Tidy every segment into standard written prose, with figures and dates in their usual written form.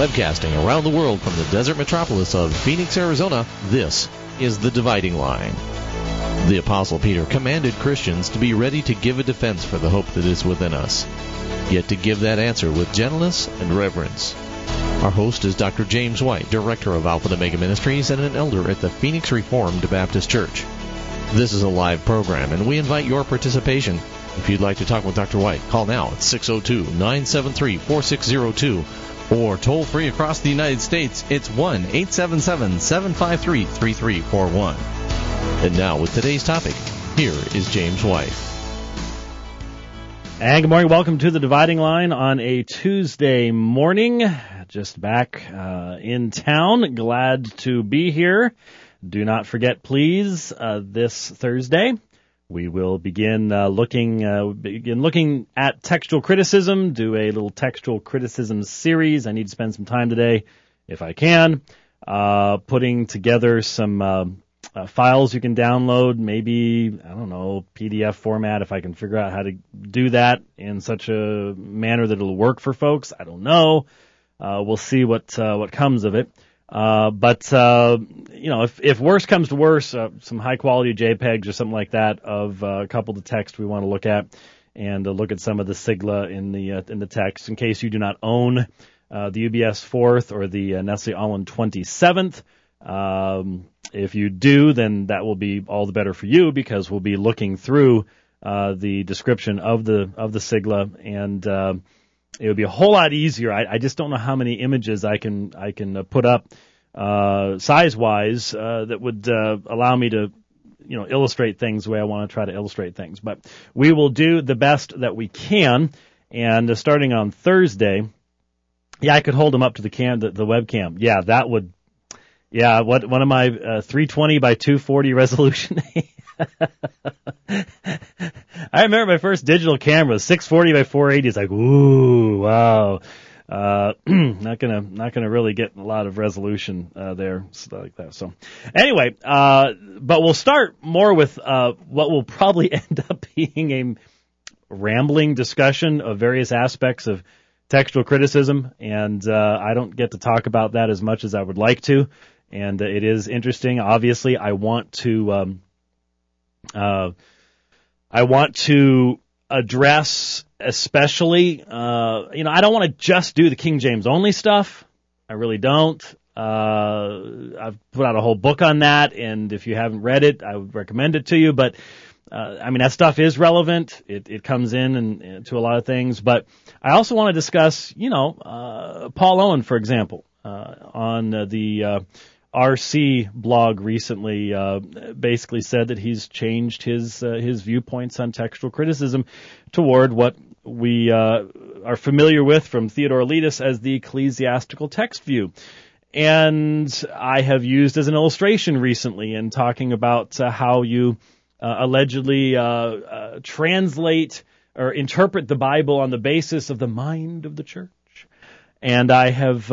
Webcasting around the world from the desert metropolis of Phoenix, Arizona, this is The Dividing Line. The Apostle Peter commanded Christians to be ready to give a defense for the hope that is within us, yet to give that answer with gentleness and reverence. Our host is Dr. James White, Director of Alpha and Omega Ministries and an elder at the Phoenix Reformed Baptist Church. This is a live program, and we invite your participation. If you'd like to talk with Dr. White, call now at 602-973-4602, or toll free across the United States, it's 1-877-753-3341. And now, with today's topic, here is James White. And good morning. Welcome to The Dividing Line on a Tuesday morning. Just back in town. Glad to be here. Do not forget, please, this Thursday, we will begin looking at textual criticism, do a little textual criticism series. I need to spend some time today, if I can, putting together some files you can download, maybe, PDF format, if I can figure out how to do that in such a manner that it'll work for folks. I don't know. We'll see what comes of it. If worse comes to worse, some high quality JPEGs or something like that of a couple of the text we want to look at, and look at some of the sigla in the text in case you do not own the UBS 4th or the Nestle Aland 27th. If you do, then that will be all the better for you, because we'll be looking through the description of the sigla, and it would be a whole lot easier. I just don't know how many images I can put up size-wise that would allow me to illustrate things the way I want to try to illustrate things. But we will do the best that we can, and starting on Thursday, I could hold them up to the webcam. Yeah, that would. Yeah, one of my 320 by 240 resolution. I remember my first digital camera, 640 by 480. It's like, ooh, wow. Not gonna really get a lot of resolution there, like that. So, anyway, but we'll start more with what will probably end up being a rambling discussion of various aspects of textual criticism, and I don't get to talk about that as much as I would like to. And it is interesting. Obviously, I want to address, especially, I don't want to just do the King James only stuff. I really don't. I've put out a whole book on that, and if you haven't read it, I would recommend it to you. But that stuff is relevant. It comes in and to a lot of things. But I also want to discuss, Paul Owen, for example, on the RC blog recently, basically said that he's changed his viewpoints on textual criticism toward what we are familiar with from Theodore Letus as the ecclesiastical text view. And I have used as an illustration recently in talking about how you allegedly translate or interpret the Bible on the basis of the mind of the church. And I have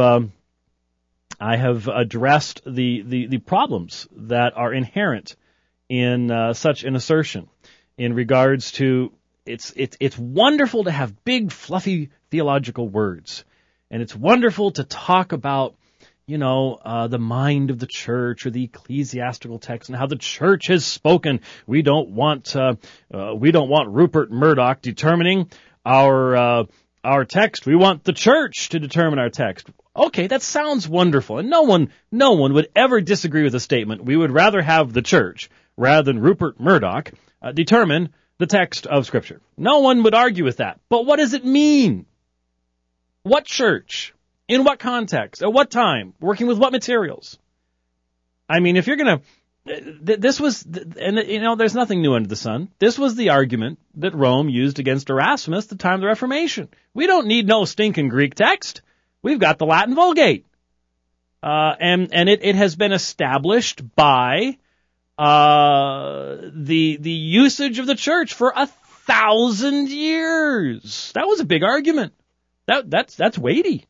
addressed the problems that are inherent in such an assertion in regards to it's wonderful to have big, fluffy theological words, and it's wonderful to talk about the mind of the church or the ecclesiastical text and how the church has spoken. We don't want Rupert Murdoch determining our text. We want the church to determine our text. Okay, that sounds wonderful, and no one would ever disagree with the statement. We would rather have the church, rather than Rupert Murdoch, determine the text of Scripture. No one would argue with that. But what does it mean? What church? In what context? At what time? Working with what materials? If you're going to... This was... And, there's nothing new under the sun. This was the argument that Rome used against Erasmus at the time of the Reformation. We don't need no stinking Greek text. We've got the Latin Vulgate. And it has been established by the usage of the church for 1,000 years. That was a big argument. That's weighty.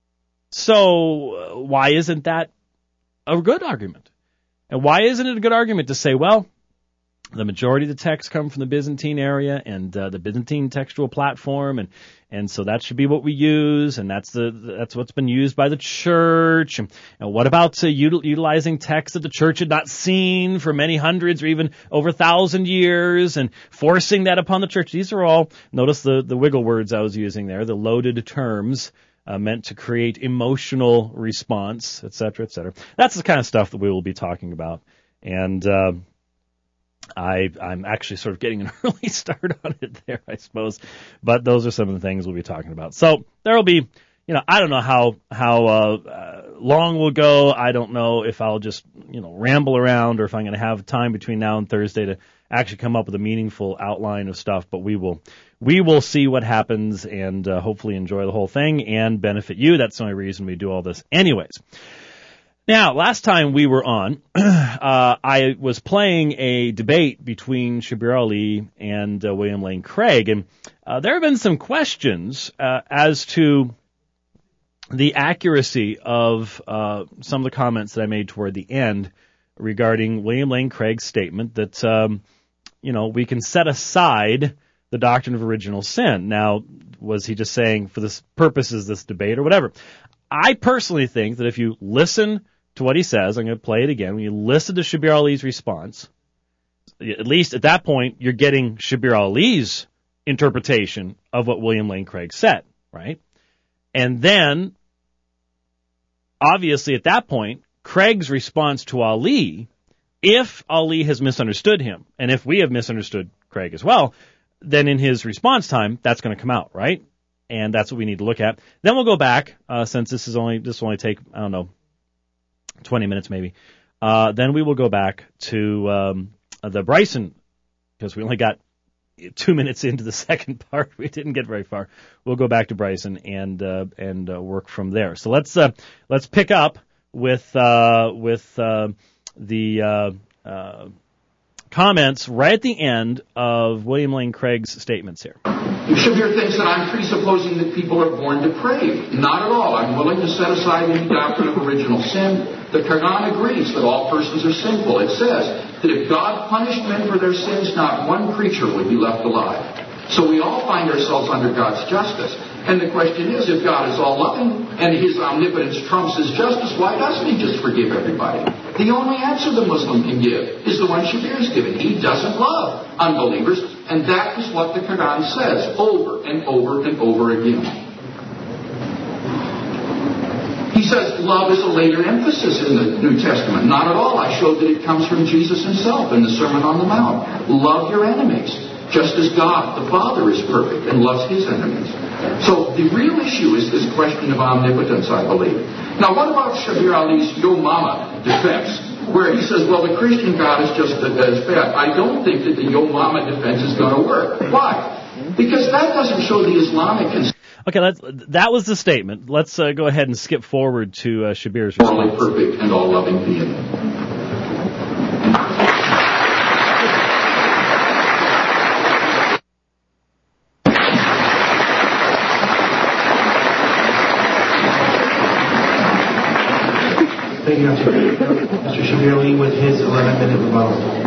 So why isn't that a good argument? And why isn't it a good argument to say, well, the majority of the texts come from the Byzantine area and the Byzantine textual platform, and so that should be what we use, and that's what's been used by the church. And what about utilizing texts that the church had not seen for many hundreds or even over 1,000 years and forcing that upon the church? These are all, notice the wiggle words I was using there, the loaded terms meant to create emotional response, et cetera, et cetera. That's the kind of stuff that we will be talking about, and I'm actually sort of getting an early start on it there, I suppose. But those are some of the things we'll be talking about. So there will be, I don't know how long we'll go. I don't know if I'll just, ramble around or if I'm going to have time between now and Thursday to actually come up with a meaningful outline of stuff. But we will see what happens and hopefully enjoy the whole thing and benefit you. That's the only reason we do all this anyways. Now, last time we were on, I was playing a debate between Shabir Ali and William Lane Craig, and there have been some questions as to the accuracy of some of the comments that I made toward the end regarding William Lane Craig's statement that, we can set aside the doctrine of original sin. Now, was he just saying for this purposes, this debate or whatever? I personally think that if you listen to what he says, I'm going to play it again. When you listen to Shabir Ali's response, at least at that point, you're getting Shabir Ali's interpretation of what William Lane Craig said, right? And then, obviously at that point, Craig's response to Ali, if Ali has misunderstood him, and if we have misunderstood Craig as well, then in his response time, that's going to come out, right? And that's what we need to look at. Then we'll go back, since this will only take, 20 minutes maybe. Then we will go back to the Bryson, because we only got 2 minutes into the second part. We didn't get very far. We'll go back to Bryson and work from there. So let's pick up with the comments right at the end of William Lane Craig's statements here. Shabir thinks that I'm presupposing that people are born depraved. Not at all. I'm willing to set aside any doctrine of original sin. The Quran agrees that all persons are sinful. It says that if God punished men for their sins, not one creature would be left alive. So we all find ourselves under God's justice. And the question is, if God is all-loving and His omnipotence trumps His justice, why doesn't He just forgive everybody? The only answer the Muslim can give is the one Shabir's given. He doesn't love unbelievers, and that is what the Quran says over and over and over again. He says love is a later emphasis in the New Testament. Not at all. I showed that it comes from Jesus Himself in the Sermon on the Mount. Love your enemies, just as God, the Father, is perfect and loves His enemies. So the real issue is this question of omnipotence, I believe. Now, what about Shabir Ali's Yo Mama defense, where he says, well, the Christian God is just as bad? I don't think that the Yo Mama defense is going to work. Why? Because that doesn't show the Islamic conception. Okay, that was the statement. Let's go ahead and skip forward to Shabir's response. All perfect and all-loving being. Thank you, Mr. Shabir Ali with his 11-minute rebuttal.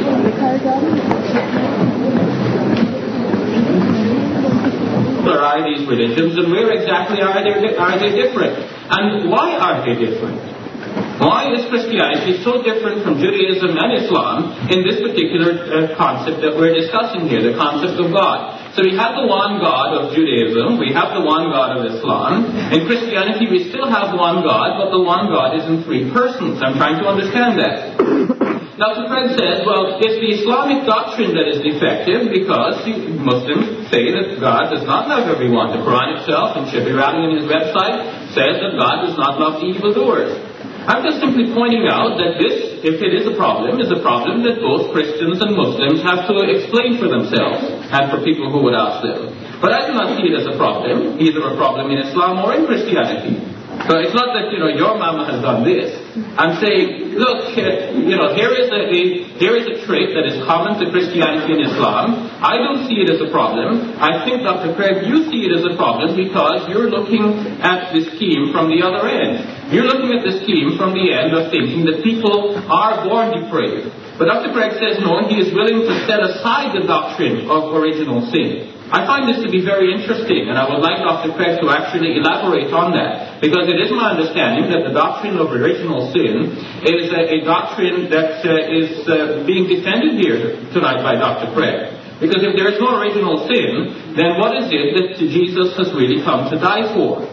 There are these religions, and where exactly are they different? And why are they different? Why is Christianity so different from Judaism and Islam in this particular concept that we're discussing here, the concept of God? So we have the one God of Judaism, we have the one God of Islam. In Christianity we still have one God, but the one God is in three persons. I'm trying to understand that. Dr. Craig says, well, it's the Islamic doctrine that is defective because Muslims say that God does not love everyone. The Quran itself, and Shabir Ali on his website, says that God does not love evildoers. I'm just simply pointing out that this, if it is a problem that both Christians and Muslims have to explain for themselves and for people who would ask them. But I do not see it as a problem, either a problem in Islam or in Christianity. So it's not that, your mama has done this. I'm saying, look, here is a trait that is common to Christianity and Islam. I don't see it as a problem. I think, Dr. Craig, you see it as a problem because you're looking at the scheme from the other end. You're looking at the scheme from the end of thinking that people are born depraved. But Dr. Craig says no, he is willing to set aside the doctrine of original sin. I find this to be very interesting, and I would like Dr. Craig to actually elaborate on that, because it is my understanding that the doctrine of original sin is a doctrine that is being defended here tonight by Dr. Craig. Because if there is no original sin, then what is it that Jesus has really come to die for?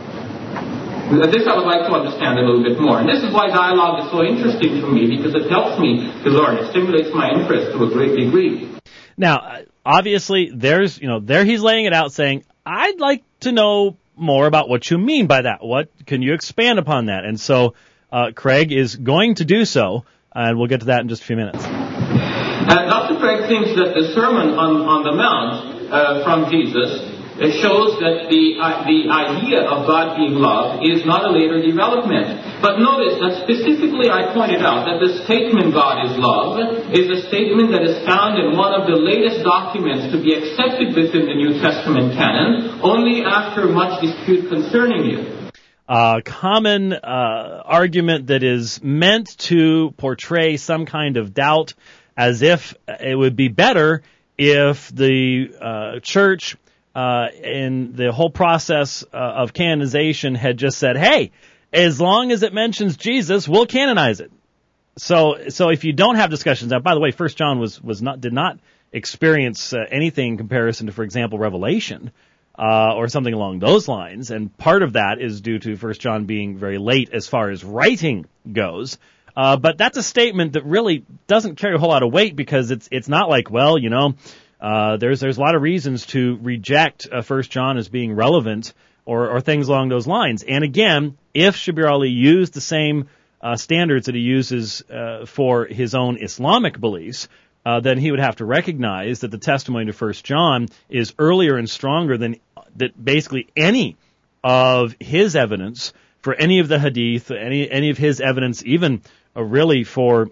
This I would like to understand a little bit more. And this is why dialogue is so interesting for me, because it helps me to learn. It stimulates my interest to a great degree. Now, obviously, there he's laying it out saying, I'd like to know more about what you mean by that. What can you expand upon that? And so Craig is going to do so, and we'll get to that in just a few minutes. Dr. Craig thinks that the Sermon on the Mount from Jesus shows that the idea of God being love is not a later development. But notice that specifically I pointed out that the statement God is love is a statement that is found in one of the latest documents to be accepted within the New Testament canon, only after much dispute concerning it. Common argument that is meant to portray some kind of doubt, as if it would be better if the church in the whole process of canonization had just said, hey, as long as it mentions Jesus, we'll canonize it. So if you don't have discussions, now, by the way, 1 John did not experience anything in comparison to, for example, Revelation, or something along those lines, and part of that is due to 1 John being very late as far as writing goes. But that's a statement that really doesn't carry a whole lot of weight, because it's not like, well, there's a lot of reasons to reject 1 John as being relevant or things along those lines. And again, if Shabir Ali used the same standards that he uses for his own Islamic beliefs, then he would have to recognize that the testimony to 1 John is earlier and stronger than that basically any of his evidence for any of the hadith, any of his evidence, even really for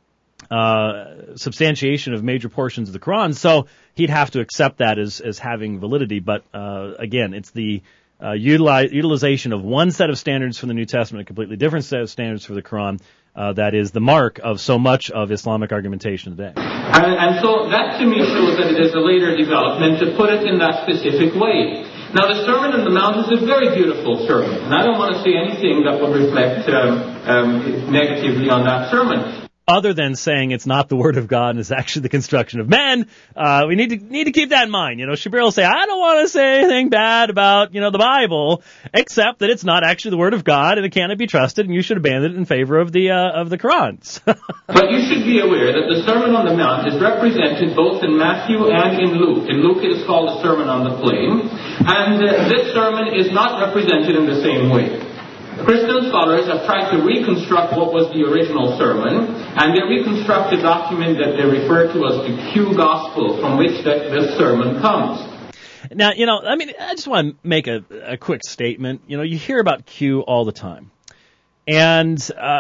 substantiation of major portions of the Quran. So he'd have to accept that as having validity. But again, it's the utilization of one set of standards from the New Testament, a completely different set of standards for the Quran, that is the mark of so much of Islamic argumentation today. And so that to me shows that it is a later development to put it in that specific way. Now, the Sermon on the Mount is a very beautiful sermon, and I don't want to say anything that would reflect negatively on that sermon. Other than saying it's not the word of God and it's actually the construction of men, we need to keep that in mind. Shabir will say, I don't want to say anything bad about, the Bible, except that it's not actually the word of God and it cannot be trusted, and you should abandon it in favor of the Quran. But you should be aware that the Sermon on the Mount is represented both in Matthew and in Luke. In Luke it is called the Sermon on the Plain, and this sermon is not represented in the same way. Christian scholars have tried to reconstruct what was the original sermon, and they reconstruct a document that they refer to as the Q Gospel, from which this sermon comes. Now, I just want to make a quick statement. You hear about Q all the time. And,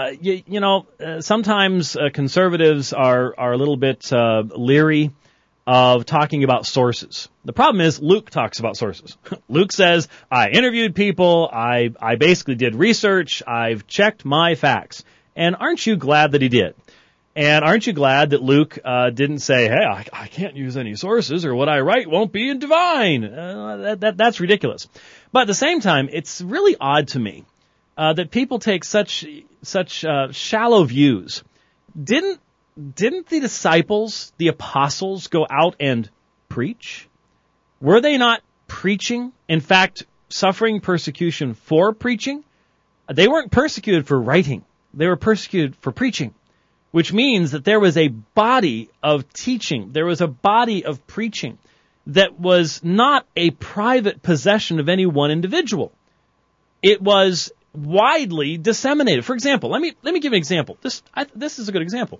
sometimes conservatives are a little bit leery of talking about sources. The problem is Luke talks about sources. Luke says, I interviewed people, I basically did research, I've checked my facts. And aren't you glad that he did? And aren't you glad that Luke didn't say, hey, I can't use any sources, or what I write won't be divine? That's ridiculous. But at the same time, it's really odd to me that people take such shallow views. Didn't the disciples, the apostles, go out and preach? Were they not preaching? In fact, suffering persecution for preaching? They weren't persecuted for writing. They were persecuted for preaching, which means that there was a body of teaching. There was a body of preaching that was not a private possession of any one individual. It was widely disseminated. For example, let me give an example. This is a good example.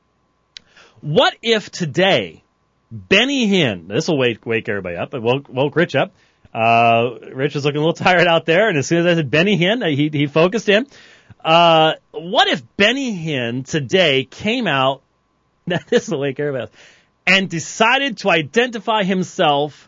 What if today, Benny Hinn, this will wake everybody up, it woke Rich up. Rich is looking a little tired out there, and as soon as I said Benny Hinn, he focused in. What if Benny Hinn today came out, this will wake everybody up, and decided to identify himself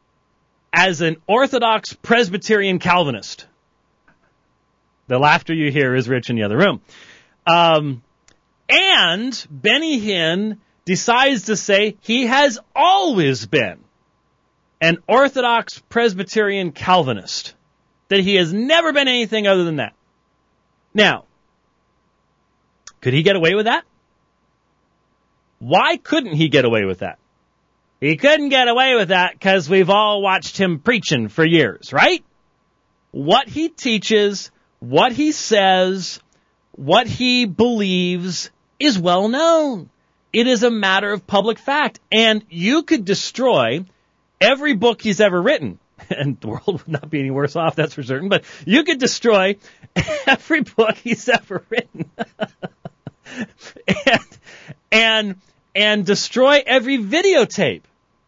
as an Orthodox Presbyterian Calvinist? The laughter you hear is Rich in the other room. And Benny Hinn decides to say he has always been an Orthodox Presbyterian Calvinist, that he has never been anything other than that. Now, could he get away with that? Why couldn't he get away with that? He couldn't get away with that because we've all watched him preaching for years, right? What he teaches, what he says, what he believes is well known. It is a matter of public fact. And you could destroy every book he's ever written. And the world would not be any worse off, that's for certain. But you could destroy every book he's ever written. and destroy every videotape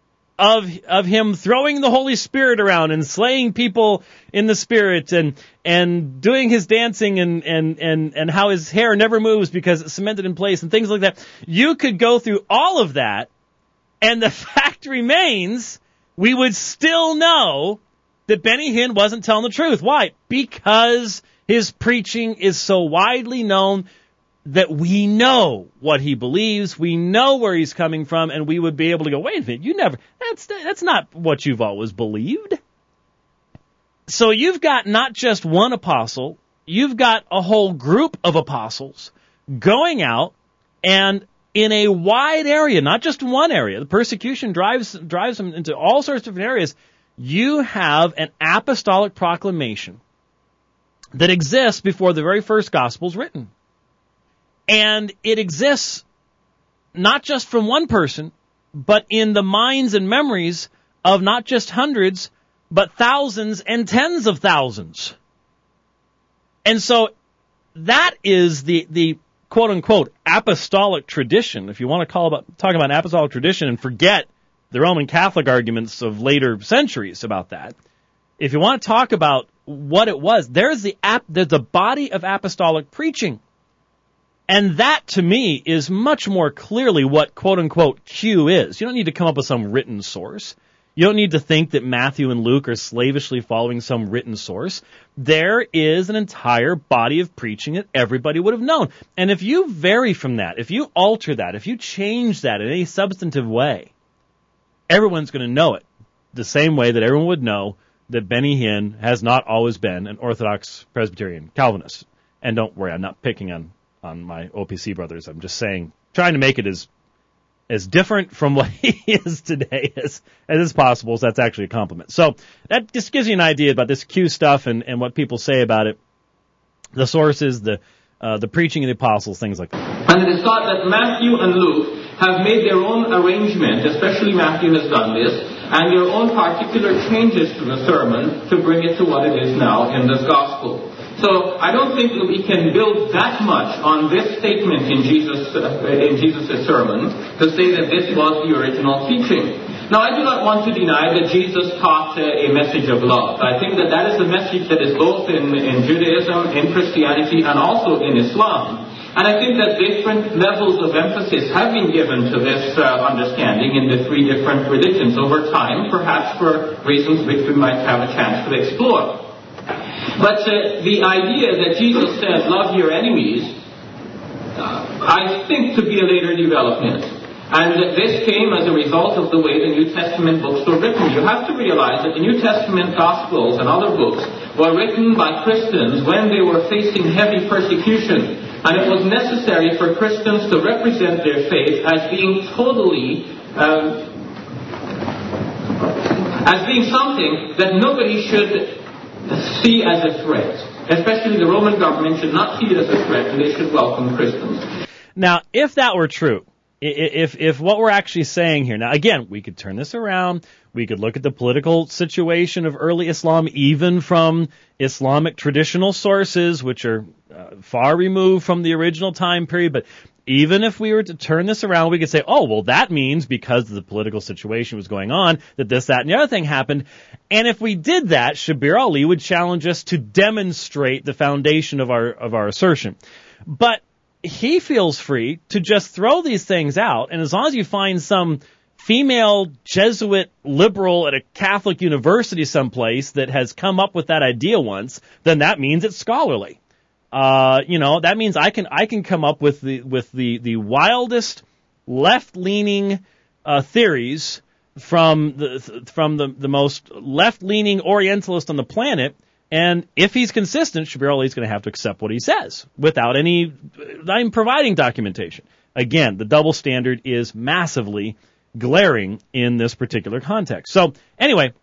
of him throwing the Holy Spirit around and slaying people in the Spirit and doing his dancing and how his hair never moves because it's cemented in place and things like that. You could go through all of that, and the fact remains we would still know that Benny Hinn wasn't telling the truth. Why? Because his preaching is so widely known that we know what he believes, we know where he's coming from, and we would be able to go, wait a minute, that's not what you've always believed. So you've got not just one apostle, you've got a whole group of apostles going out and in a wide area, not just one area. The persecution drives them into all sorts of different areas. You have an apostolic proclamation that exists before the very first gospel's written. And it exists not just from one person, but in the minds and memories of not just hundreds, but thousands and tens of thousands. And so that is the quote-unquote apostolic tradition. If you want to talk about apostolic tradition and forget the Roman Catholic arguments of later centuries about that, if you want to talk about what it was, there's the body of apostolic preaching. And that, to me, is much more clearly what quote-unquote Q is. You don't need to come up with some written source. You don't need to think that Matthew and Luke are slavishly following some written source. There is an entire body of preaching that everybody would have known. And if you vary from that, if you alter that, if you change that in any substantive way, everyone's going to know it the same way that everyone would know that Benny Hinn has not always been an Orthodox Presbyterian Calvinist. And don't worry, I'm not picking on my OPC brothers. I'm just saying, trying to make it as different from what he is today as is possible. So that's actually a compliment. So that just gives you an idea about this Q stuff and what people say about it. The sources, the preaching of the apostles, things like that. And it is thought that Matthew and Luke have made their own arrangement, especially Matthew has done this, and their own particular changes to the sermon to bring it to what it is now in this gospel. So I don't think that we can build that much on this statement in Jesus' sermon to say that this was the original teaching. Now, I do not want to deny that Jesus taught a message of love. I think that is a message that is both in Judaism, in Christianity, and also in Islam. And I think that different levels of emphasis have been given to this understanding in the three different religions over time, perhaps for reasons which we might have a chance to explore. But the idea that Jesus said, love your enemies, I think to be a later development. And this came as a result of the way the New Testament books were written. You have to realize that the New Testament Gospels and other books were written by Christians when they were facing heavy persecution. And it was necessary for Christians to represent their faith as being totally, as being something that nobody should see as a threat. Especially the Roman government should not see it as a threat, and they should welcome Christians. Now, if that were true, if what we're actually saying here, now again, we could turn this around, we could look at the political situation of early Islam, even from Islamic traditional sources, which are far removed from the original time period, but even if we were to turn this around, we could say, oh, well, that means because the political situation was going on, that this, that, and the other thing happened. And if we did that, Shabir Ali would challenge us to demonstrate the foundation of our assertion. But he feels free to just throw these things out, and as long as you find some female Jesuit liberal at a Catholic university someplace that has come up with that idea once, then that means it's scholarly. that means I can come up with the wildest left-leaning theories from the most left-leaning Orientalist on the planet, and if he's consistent, Shabir Ali is going to have to accept what he says without not even providing documentation. Again, the double standard is massively glaring in this particular context. So anyway,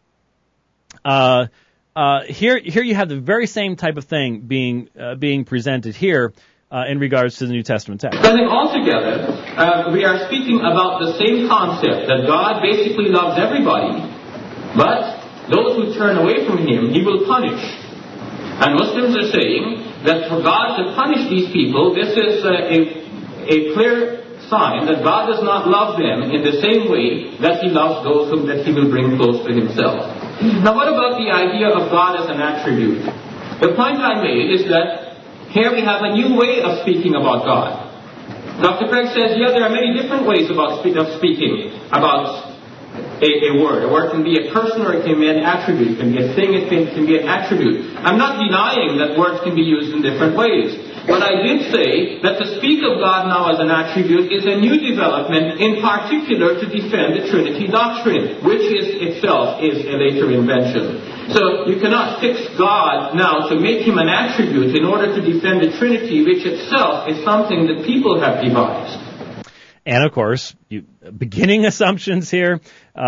here you have the very same type of thing being presented here in regards to the New Testament text. I think altogether, we are speaking about the same concept, that God basically loves everybody, but those who turn away from Him, He will punish. And Muslims are saying that for God to punish these people, this is a clear sign that God does not love them in the same way that He loves those whom that He will bring close to Himself. Now what about the idea of God as an attribute? The point I made is that here we have a new way of speaking about God. Dr. Craig says, there are many different ways of speaking about a word. A word can be a person or it can be an attribute. It can be a thing, it can be an attribute. I'm not denying that words can be used in different ways. But I did say that to speak of God now as an attribute is a new development, in particular to defend the Trinity doctrine, which itself is a later invention. So you cannot fix God now to make Him an attribute in order to defend the Trinity, which itself is something that people have devised. And of course, beginning assumptions here,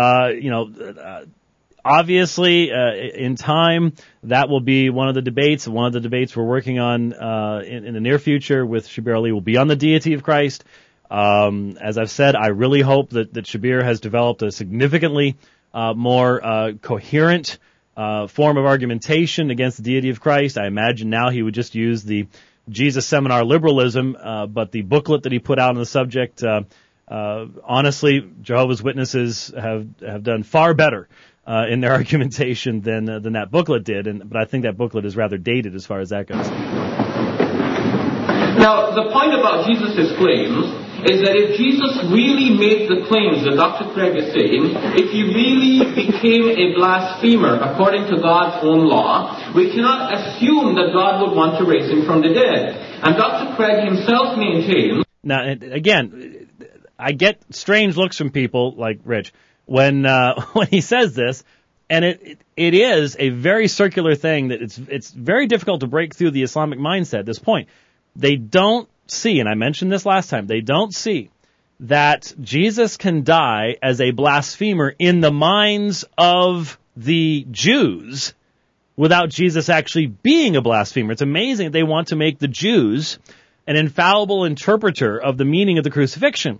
obviously, in time, that will be one of the debates. One of the debates we're working on in the near future with Shabir Ali will be on the deity of Christ. As I've said, I really hope that Shabir has developed a significantly more coherent form of argumentation against the deity of Christ. I imagine now he would just use the Jesus Seminar Liberalism, but the booklet that he put out on the subject, honestly, Jehovah's Witnesses have done far better in their argumentation than that booklet did, but I think that booklet is rather dated as far as that goes. Now, the point about Jesus' claims is that if Jesus really made the claims that Dr. Craig is saying, if he really became a blasphemer according to God's own law, we cannot assume that God would want to raise him from the dead. And Dr. Craig himself maintains... Now, again, I get strange looks from people like Rich when he says this, and it is a very circular thing that it's very difficult to break through the Islamic mindset at this point. They don't see, and I mentioned this last time, they don't see that Jesus can die as a blasphemer in the minds of the Jews without Jesus actually being a blasphemer. It's amazing that they want to make the Jews an infallible interpreter of the meaning of the crucifixion.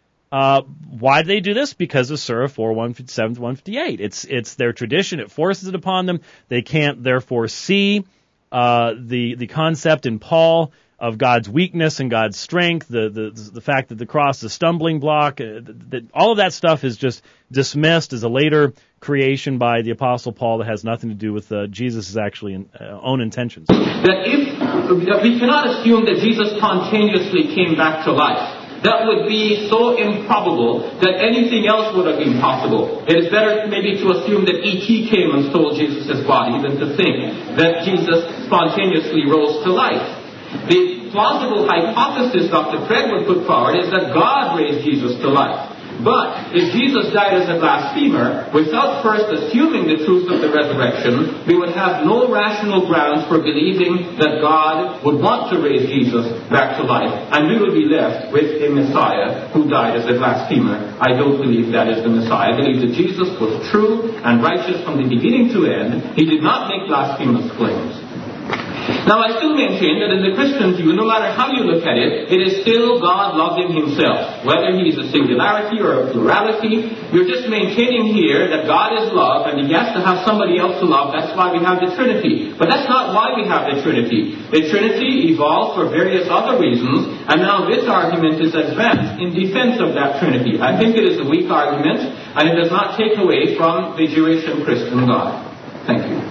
Why do they do this? Because of Surah 4:157-158. It's their tradition. It forces it upon them. They can't therefore see the concept in Paul of God's weakness and God's strength, the fact that the cross is a stumbling block, that all of that stuff is just dismissed as a later creation by the Apostle Paul that has nothing to do with Jesus' actually own intentions. That we cannot assume that Jesus spontaneously came back to life. That would be so improbable that anything else would have been possible. It is better maybe to assume that E.T. came and stole Jesus' body than to think that Jesus spontaneously rose to life. The plausible hypothesis Dr. Craig would put forward is that God raised Jesus to life. But if Jesus died as a blasphemer, without first assuming the truth of the resurrection, we would have no rational grounds for believing that God would want to raise Jesus back to life. And we will be left with a Messiah who died as a blasphemer. I don't believe that is the Messiah. I believe that Jesus was true and righteous from the beginning to end. He did not make blasphemous claims. Now, I still maintain that in the Christian view, no matter how you look at it, it is still God loving himself. Whether he is a singularity or a plurality, we're just maintaining here that God is love and he has to have somebody else to love. That's why we have the Trinity. But that's not why we have the Trinity. The Trinity evolved for various other reasons, and now this argument is advanced in defense of that Trinity. I think it is a weak argument, and it does not take away from the Jewish and Christian God. Thank you.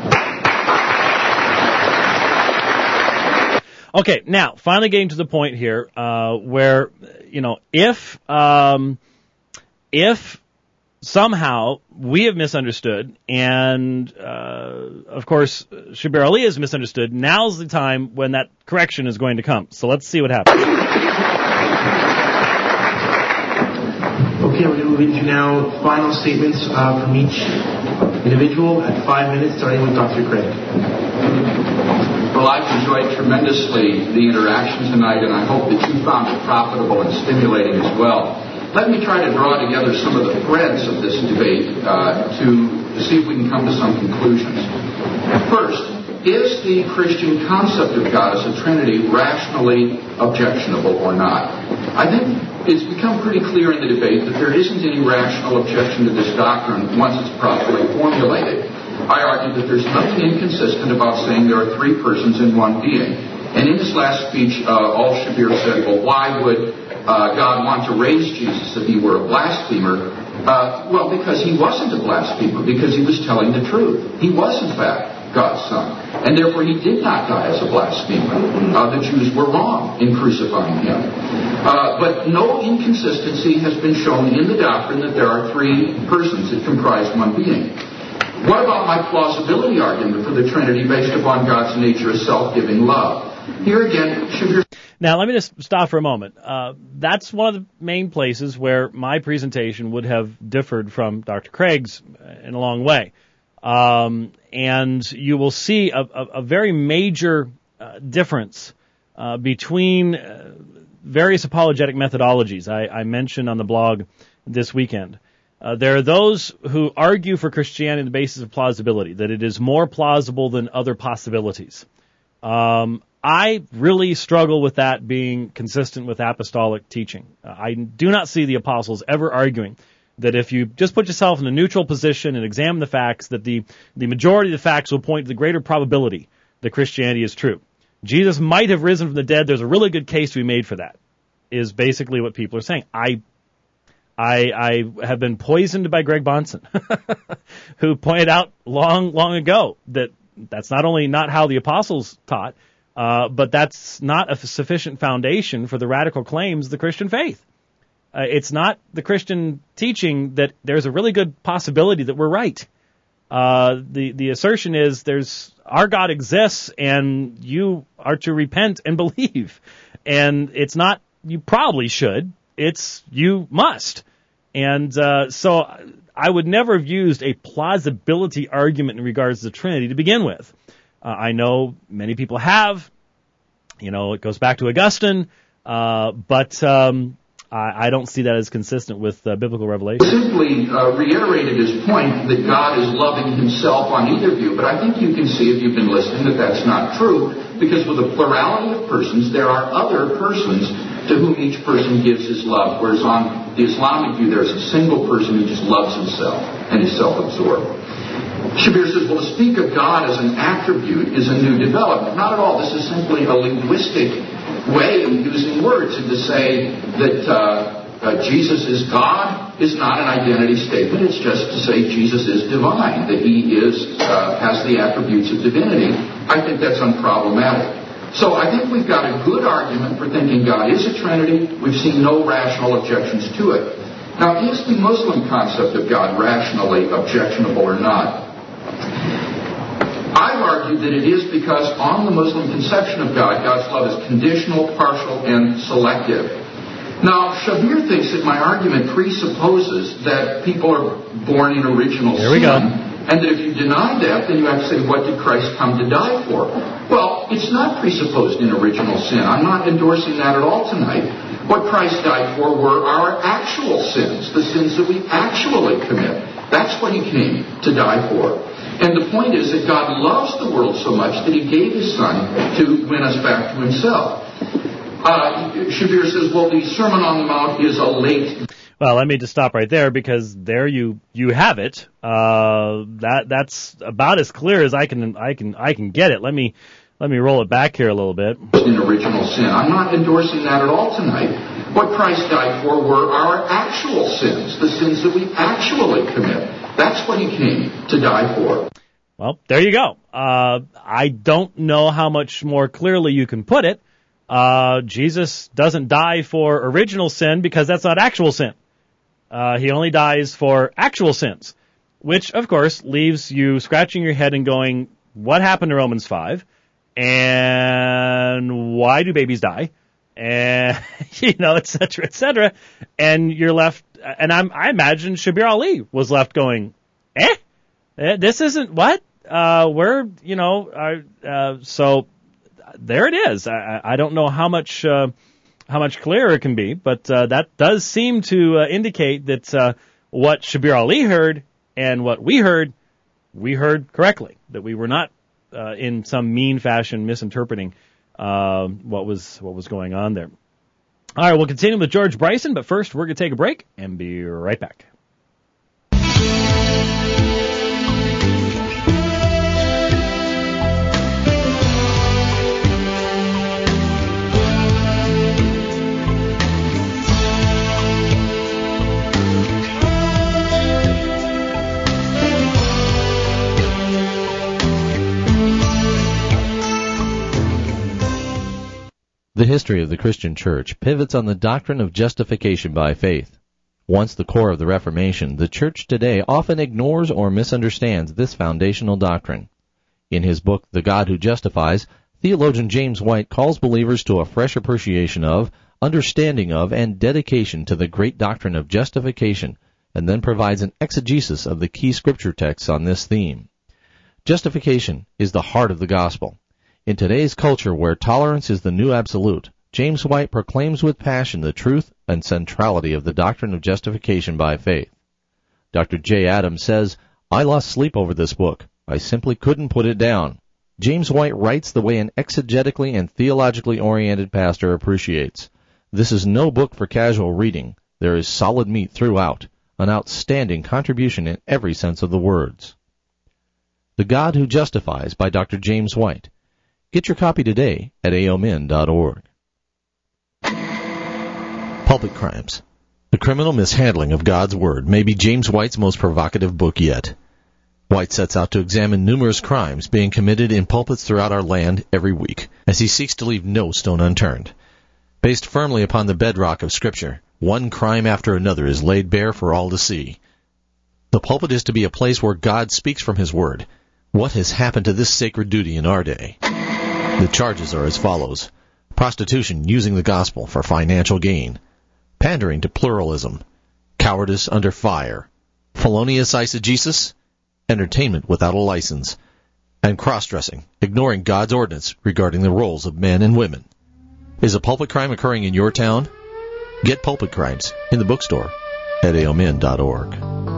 Okay, now, finally getting to the point here, where, if somehow we have misunderstood, and of course Shabir Ali has misunderstood. Now's the time when that correction is going to come. So let's see what happens. Okay, we're going to move into now final statements from each individual at 5 minutes, starting with Dr. Craig. Well, I've enjoyed tremendously the interaction tonight, and I hope that you found it profitable and stimulating as well. Let me try to draw together some of the threads of this debate to see if we can come to some conclusions. First, is the Christian concept of God as a Trinity rationally objectionable or not? I think it's become pretty clear in the debate that there isn't any rational objection to this doctrine once it's properly formulated. I argue that there's nothing inconsistent about saying there are three persons in one being. And in his last speech, Al-Shabir said, well, why would God want to raise Jesus if he were a blasphemer? Well, because he wasn't a blasphemer, because he was telling the truth. He was, in fact, God's Son. And therefore, he did not die as a blasphemer. The Jews were wrong in crucifying him. But no inconsistency has been shown in the doctrine that there are three persons that comprise one being. What about my plausibility argument for the Trinity based upon God's nature as self-giving love? Here again, Now, let me just stop for a moment. That's one of the main places where my presentation would have differed from Dr. Craig's in a long way. And you will see a very major difference between various apologetic methodologies I mentioned on the blog this weekend. There are those who argue for Christianity on the basis of plausibility, that it is more plausible than other possibilities. I really struggle with that being consistent with apostolic teaching. I do not see the apostles ever arguing that if you just put yourself in a neutral position and examine the facts, that the majority of the facts will point to the greater probability that Christianity is true. Jesus might have risen from the dead. There's a really good case to be made for that, is basically what people are saying. I have been poisoned by Greg Bonson, who pointed out long ago that that's not only not how the apostles taught, but that's not a sufficient foundation for the radical claims of the Christian faith. It's not the Christian teaching that there's a really good possibility that we're right. The assertion is our God exists and you are to repent and believe. And it's not you probably should, it's you must. And so I would never have used a plausibility argument in regards to the Trinity to begin with. I know many people have. It goes back to Augustine, but I don't see that as consistent with biblical revelation. Simply reiterated his point that God is loving himself on either view, but I think you can see, if you've been listening, that that's not true, because with a plurality of persons, there are other persons to whom each person gives his love, whereas on the Islamic view, there's a single person who just loves himself and is self-absorbed. Shabir says, well, to speak of God as an attribute is a new development. Not at all. This is simply a linguistic way of using words. And to say that Jesus is God is not an identity statement. It's just to say Jesus is divine, that he has the attributes of divinity. I think that's unproblematic. So I think we've got a good argument for thinking God is a Trinity. We've seen no rational objections to it. Now, is the Muslim concept of God rationally objectionable or not? I've argued that it is because on the Muslim conception of God, God's love is conditional, partial, and selective. Now, Shabir thinks that my argument presupposes that people are born in original sin. And that if you deny that, then you have to say, what did Christ come to die for? Well, it's not presupposed in original sin. I'm not endorsing that at all tonight. What Christ died for were our actual sins, the sins that we actually commit. That's what he came to die for. And the point is that God loves the world so much that he gave his Son to win us back to himself. Shabir says, well, the Sermon on the Mount is a late... Well, let me just stop right there, because there you have it. That's about as clear as I can get it. Let me roll it back here a little bit. In original sin. I'm not endorsing that at all tonight. What Christ died for were our actual sins, the sins that we actually commit. That's what he came to die for. Well, there you go. I don't know how much more clearly you can put it. Jesus doesn't die for original sin because that's not actual sin. He only dies for actual sins, which, of course, leaves you scratching your head and going, what happened to Romans 5? And why do babies die? And, et cetera, et cetera. And you're left, and I imagine Shabir Ali was left going, this isn't what? So there it is. I don't know how much clearer it can be, but that does seem to indicate that what Shabir Ali heard and what we heard correctly, that we were not in some mean fashion misinterpreting what was going on there. All right, we'll continue with George Bryson, but first we're going to take a break and be right back. The history of the Christian Church pivots on the doctrine of justification by faith. Once the core of the Reformation, the Church today often ignores or misunderstands this foundational doctrine. In his book, The God Who Justifies, theologian James White calls believers to a fresh appreciation of, understanding of, and dedication to the great doctrine of justification, and then provides an exegesis of the key scripture texts on this theme. Justification is the heart of the gospel. In today's culture where tolerance is the new absolute, James White proclaims with passion the truth and centrality of the doctrine of justification by faith. Dr. J. Adams says, I lost sleep over this book. I simply couldn't put it down. James White writes the way an exegetically and theologically oriented pastor appreciates. This is no book for casual reading. There is solid meat throughout, an outstanding contribution in every sense of the words. The God Who Justifies by Dr. James White. Get your copy today at aomin.org. Pulpit Crimes. The Criminal Mishandling of God's Word may be James White's most provocative book yet. White sets out to examine numerous crimes being committed in pulpits throughout our land every week, as he seeks to leave no stone unturned. Based firmly upon the bedrock of Scripture, one crime after another is laid bare for all to see. The pulpit is to be a place where God speaks from His Word. What has happened to this sacred duty in our day? The charges are as follows. Prostitution using the gospel for financial gain. Pandering to pluralism. Cowardice under fire. Felonious eisegesis. Entertainment without a license. And cross-dressing, ignoring God's ordinance regarding the roles of men and women. Is a pulpit crime occurring in your town? Get Pulpit Crimes in the bookstore at aomin.org.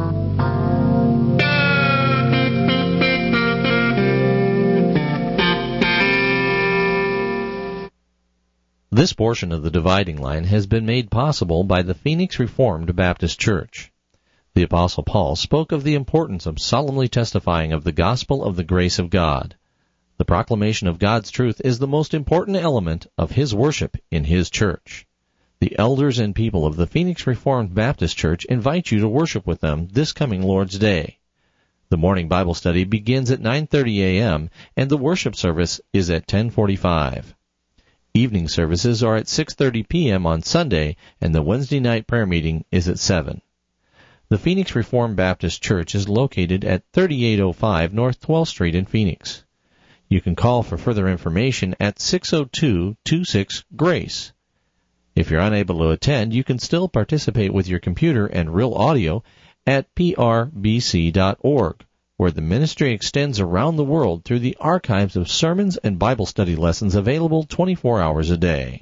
This portion of the Dividing Line has been made possible by the Phoenix Reformed Baptist Church. The Apostle Paul spoke of the importance of solemnly testifying of the gospel of the grace of God. The proclamation of God's truth is the most important element of his worship in his church. The elders and people of the Phoenix Reformed Baptist Church invite you to worship with them this coming Lord's Day. The morning Bible study begins at 9:30 a.m. and the worship service is at 10:45. Evening services are at 6:30 p.m. on Sunday, and the Wednesday night prayer meeting is at 7. The Phoenix Reformed Baptist Church is located at 3805 North 12th Street in Phoenix. You can call for further information at 602-26-GRACE. If you're unable to attend, you can still participate with your computer and real audio at prbc.org. where the ministry extends around the world through the archives of sermons and Bible study lessons available 24 hours a day.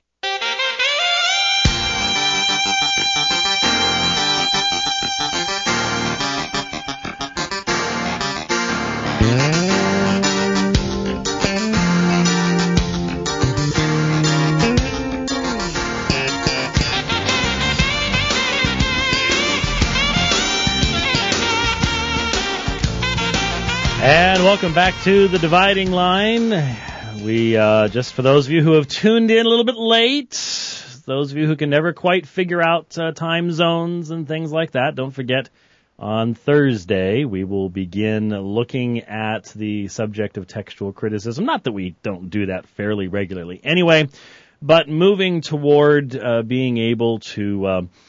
And welcome back to the Dividing Line. We, just for those of you who have tuned in a little bit late, those of you who can never quite figure out time zones and things like that, don't forget on Thursday we will begin looking at the subject of textual criticism. Not that we don't do that fairly regularly anyway, but moving toward being able to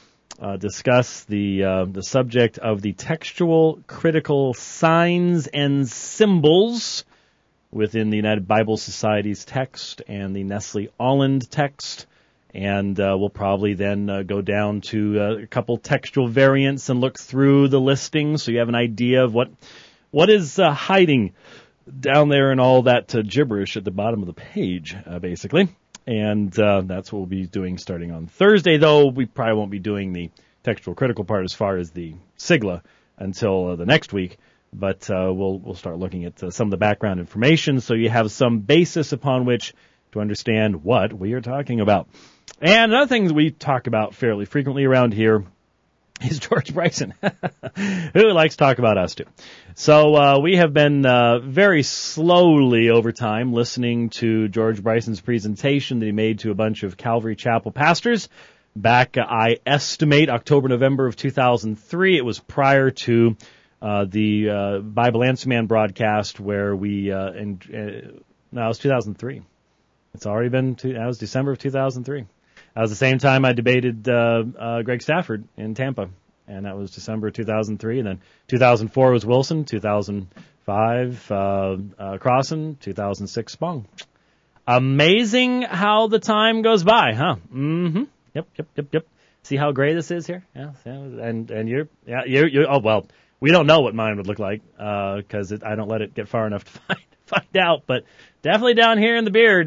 discuss the subject of the textual critical signs and symbols within the United Bible Society's text and the Nestle Aland text. And we'll probably then go down to a couple textual variants and look through the listings so you have an idea of what is hiding down there and all that gibberish at the bottom of the page, basically. And that's what we'll be doing starting on Thursday, though we probably won't be doing the textual critical part as far as the sigla until the next week. But we'll start looking at some of the background information so you have some basis upon which to understand what we are talking about. And another thing that we talk about fairly frequently around here is George Bryson, who likes to talk about us too. So we have been very slowly over time listening to George Bryson's presentation that he made to a bunch of Calvary Chapel pastors back, I estimate, October, November of 2003. It was prior to the Bible Answer Man broadcast where we, no, it was 2003. It's already been, that was December of 2003. That was the same time I debated Greg Stafford in Tampa, and that was December 2003. And then 2004 was Wilson, 2005 Crossan, 2006 Spong. Amazing how the time goes by, huh? Mm-hmm. Yep. See how gray this is here? Yeah. And you're oh, well, we don't know what mine would look like, because I don't let it get far enough to find out, but definitely down here in the beard,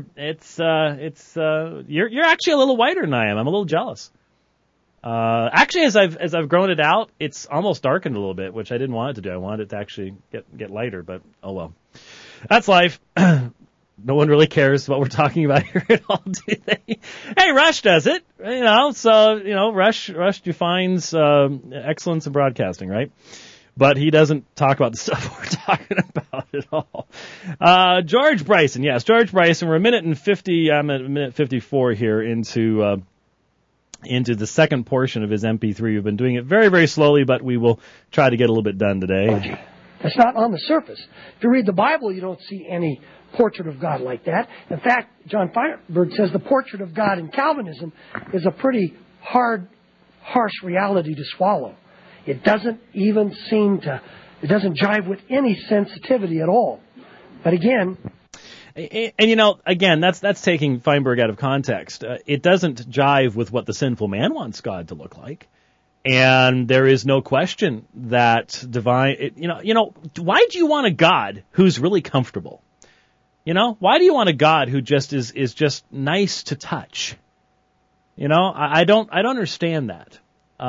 you're actually a little whiter than I am. I'm a little jealous. Actually, as I've grown it out, it's almost darkened a little bit, which I didn't want it to do. I wanted it to actually get lighter, but oh well. That's life. No one really cares what we're talking about here at all, do they? Hey, Rush does it, so, Rush defines excellence in broadcasting, right? But he doesn't talk about the stuff we're talking about at all. George Bryson, yes, George Bryson. We're I'm at minute 54 here into the second portion of his MP3. We've been doing it very, very slowly, but we will try to get a little bit done today. That's not on the surface. If you read the Bible, you don't see any portrait of God like that. In fact, John Feinberg says the portrait of God in Calvinism is a pretty harsh reality to swallow. It doesn't even it doesn't jive with any sensitivity at all. But again... And again, that's taking Feinberg out of context. It doesn't jive with what the sinful man wants God to look like. And there is no question that divine, why do you want a God who's really comfortable? Why do you want a God who just is just nice to touch? I don't understand that.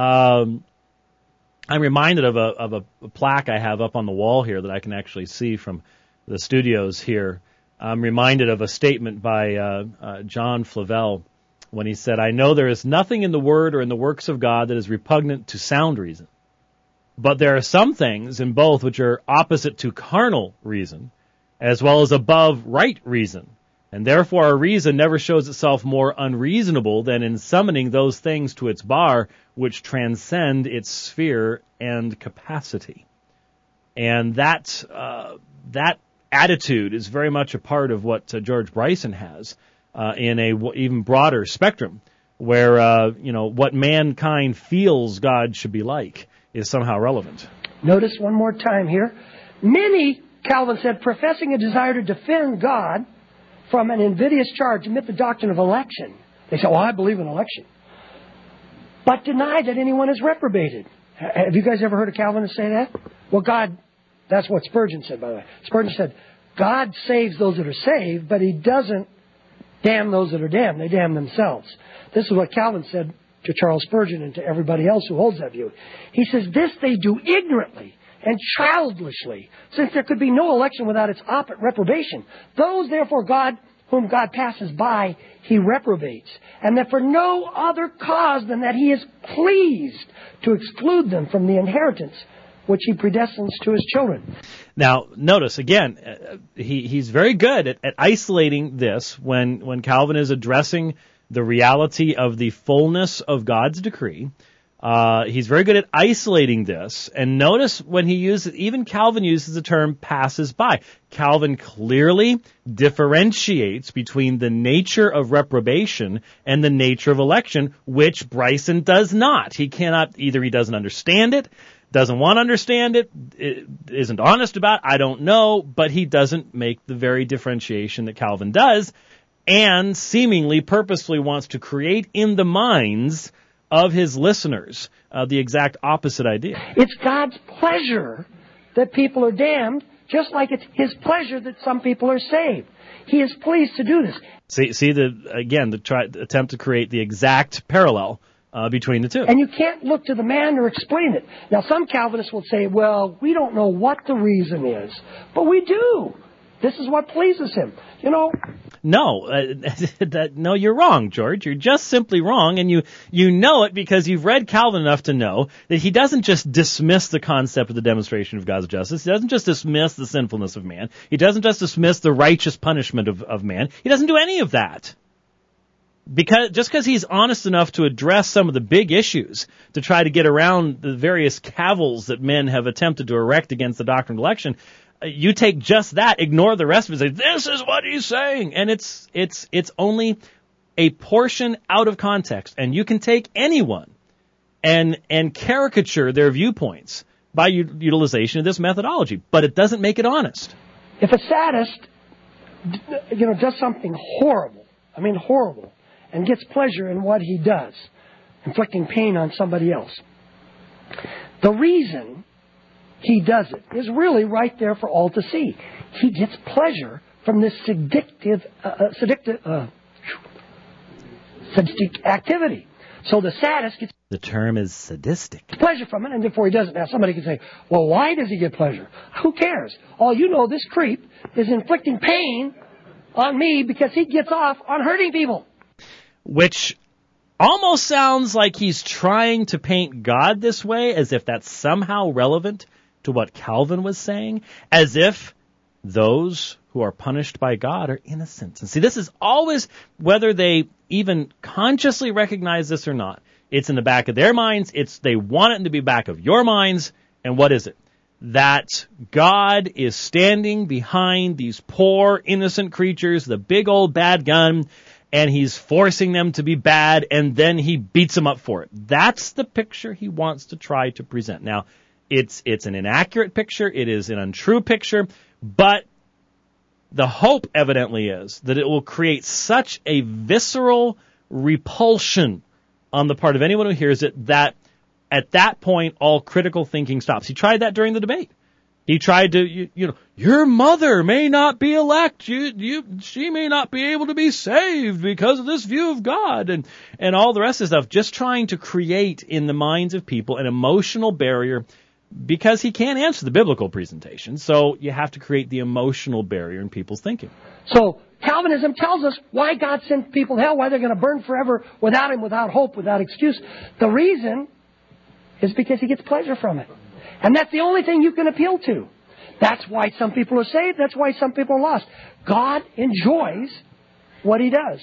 I'm reminded of a plaque I have up on the wall here that I can actually see from the studios here. I'm reminded of a statement by John Flavel when he said, "I know there is nothing in the Word or in the works of God that is repugnant to sound reason. But there are some things in both which are opposite to carnal reason, as well as above right reason. And therefore our reason never shows itself more unreasonable than in summoning those things to its bar which transcend its sphere and capacity." And that attitude is very much a part of what George Bryson has in a even broader spectrum, where what mankind feels God should be like is somehow relevant. Notice one more time here. Many, Calvin said, professing a desire to defend God from an invidious charge, admit the doctrine of election. They say, I believe in election. But deny that anyone is reprobated. Have you guys ever heard a Calvinist say that? Well, that's what Spurgeon said, by the way. Spurgeon said, God saves those that are saved, but He doesn't damn those that are damned. They damn themselves. This is what Calvin said to Charles Spurgeon and to everybody else who holds that view. He says, this they do ignorantly and childishly, since there could be no election without its opposite reprobation. Those, therefore, whom God passes by, He reprobates, and that for no other cause than that He is pleased to exclude them from the inheritance which He predestines to His children. Now, notice, again, he's very good at isolating this when Calvin is addressing the reality of the fullness of God's decree, He's very good at isolating this. And notice when he uses, even Calvin uses the term passes by. Calvin clearly differentiates between the nature of reprobation and the nature of election, which Bryson does not. He cannot, either he doesn't understand it, doesn't want to understand it, isn't honest about it, I don't know, but he doesn't make the very differentiation that Calvin does, and seemingly purposefully wants to create in the minds of his listeners the exact opposite idea. It's God's pleasure that people are damned, just like it's His pleasure that some people are saved. He is pleased to do this. See the attempt to create the exact parallel between the two. And you can't look to the man or explain it. Now, some Calvinists will say, well, we don't know what the reason is, but we do. This is what pleases him. You know. No, no, you're wrong, George. You're just simply wrong, and you know it because you've read Calvin enough to know that he doesn't just dismiss the concept of the demonstration of God's justice. He doesn't just dismiss the sinfulness of man. He doesn't just dismiss the righteous punishment of man. He doesn't do any of that. Just because he's honest enough to address some of the big issues to try to get around the various cavils that men have attempted to erect against the doctrine of election, you take just that, ignore the rest of it, and say, this is what he's saying. And it's only a portion out of context. And you can take anyone and caricature their viewpoints by utilization of this methodology, but it doesn't make it honest. If a sadist, does something horrible, and gets pleasure in what he does, inflicting pain on somebody else, the reason he does it is really right there for all to see. He gets pleasure from this sadistic activity. So the sadist gets... The term is sadistic. Pleasure from it, and therefore he does it. Now somebody can say, well, why does he get pleasure? Who cares? All you know, this creep is inflicting pain on me because he gets off on hurting people. Which almost sounds like he's trying to paint God this way, as if that's somehow relevant to what Calvin was saying, as if those who are punished by God are innocent. And see, this is always, whether they even consciously recognize this or not, it's in the back of their minds, they want it to be back of your minds, and what is it? That God is standing behind these poor, innocent creatures, the big old bad gun, and he's forcing them to be bad, and then he beats them up for it. That's the picture he wants to try to present. Now, it's an inaccurate picture, it is an untrue picture, but the hope evidently is that it will create such a visceral repulsion on the part of anyone who hears it that at that point all critical thinking stops. He tried that during the debate. He tried to, your mother may not be elect. She may not be able to be saved because of this view of God and all the rest of the stuff. Just trying to create in the minds of people an emotional barrier because he can't answer the biblical presentation. So you have to create the emotional barrier in people's thinking. So Calvinism tells us why God sent people to hell, why they're going to burn forever without Him, without hope, without excuse. The reason is because He gets pleasure from it. And that's the only thing you can appeal to. That's why some people are saved. That's why some people are lost. God enjoys what He does.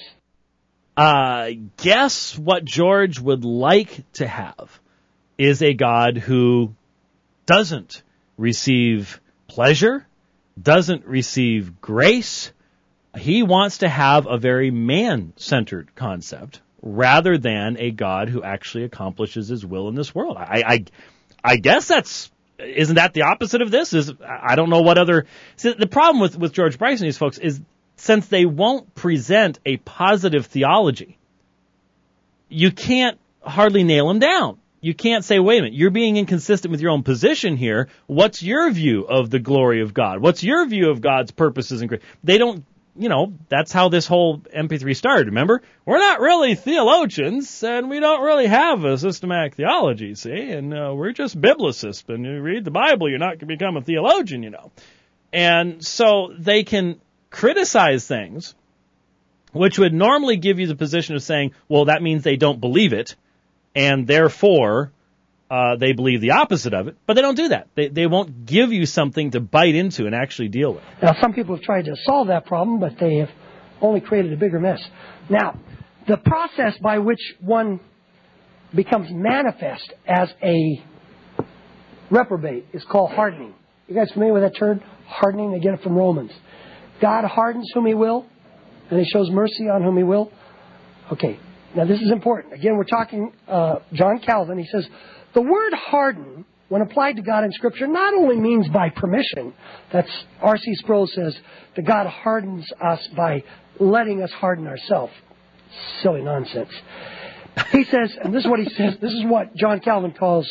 Guess what George would like to have is a God who doesn't receive pleasure, doesn't receive grace. He wants to have a very man-centered concept rather than a God who actually accomplishes His will in this world. I guess isn't that the opposite of this? I don't know what other... See, the problem with George Bryson and these folks is since they won't present a positive theology, you can't hardly nail them down. You can't say, wait a minute, you're being inconsistent with your own position here. What's your view of the glory of God? What's your view of God's purposes and grace? They don't... that's how this whole MP3 started, remember? We're not really theologians, and we don't really have a systematic theology, see? And we're just biblicists. When you read the Bible, you're not going to become a theologian, And so they can criticize things, which would normally give you the position of saying, well, that means they don't believe it, and therefore they believe the opposite of it, but they don't do that. They won't give you something to bite into and actually deal with. Now, some people have tried to solve that problem, but they have only created a bigger mess. Now, the process by which one becomes manifest as a reprobate is called hardening. You guys familiar with that term? Hardening, they get it from Romans. God hardens whom He will, and He shows mercy on whom He will. Okay, now this is important. Again, we're talking John Calvin. He says, the word harden, when applied to God in Scripture, not only means by permission. That's R.C. Sproul says that God hardens us by letting us harden ourselves. Silly nonsense. He says, and this is what he says, this is what John Calvin calls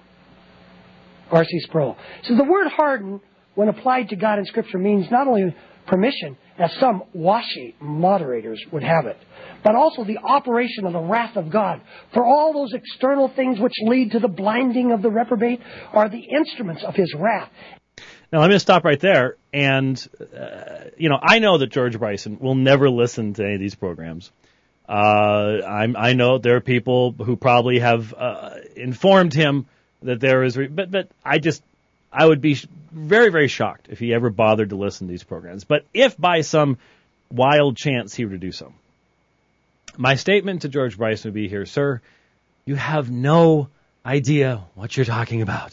R.C. Sproul. He says, the word harden, when applied to God in Scripture, means not only permission, as some washy moderators would have it, but also the operation of the wrath of God. For all those external things which lead to the blinding of the reprobate are the instruments of His wrath. Now, I'm going to stop right there. And, I know that George Bryson will never listen to any of these programs. I know there are people who probably have informed him that there is, but I would be very, very shocked if he ever bothered to listen to these programs. But if by some wild chance he were to do so, my statement to George Bryson would be here, sir, you have no idea what you're talking about.